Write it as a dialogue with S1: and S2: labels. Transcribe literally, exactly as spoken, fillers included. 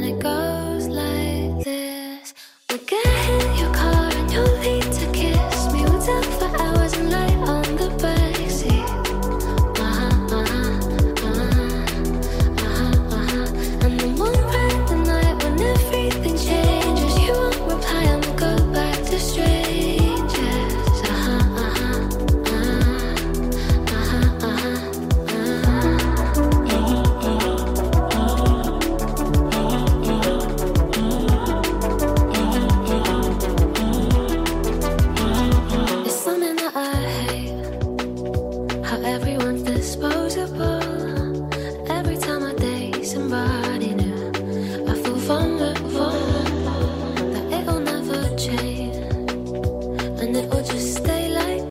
S1: it goes like this. We'll get in your car and you'll need to kiss me. We'll talk for hours and lie on the backseat. Uh-huh, uh-huh, uh-huh, uh-huh, uh-huh. And then we'll ride the night when everything changes. You won't reply and we'll go back to strangers. Uh-huh, uh-huh, uh-huh, uh-huh, uh-huh. It's something that I hate, how everyone's disposable.